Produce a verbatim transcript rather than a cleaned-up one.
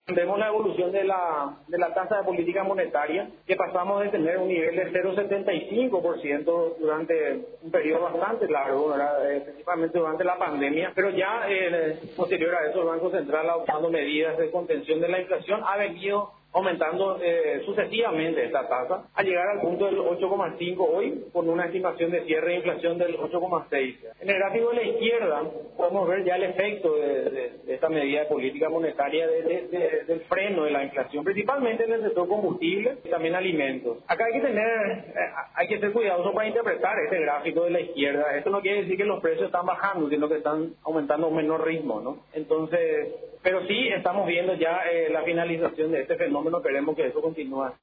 Vemos la evolución de la, de la tasa de política monetaria, que pasamos de tener un nivel de cero coma setenta y cinco por ciento durante un periodo bastante largo, ¿verdad? Eh, principalmente durante la pandemia, pero ya eh, posterior a eso el Banco Central, adoptando medidas de contención de la inflación, ha venido aumentando eh, sucesivamente esta tasa, a llegar al punto del ocho coma cinco hoy, con una estimación de cierre de inflación del ocho coma seis. En el gráfico de la izquierda podemos ver ya el efecto de, de, de esta medida de política monetaria de, de, de, del freno de la inflación, principalmente en el sector combustible y también alimentos. Acá hay que tener, eh, hay que ser cuidadoso para interpretar este gráfico de la izquierda. Esto no quiere decir que los precios están bajando, sino que están aumentando a un menor ritmo, ¿no? Entonces, pero sí estamos viendo ya eh, la finalización de este fenómeno, queremos que eso continúe.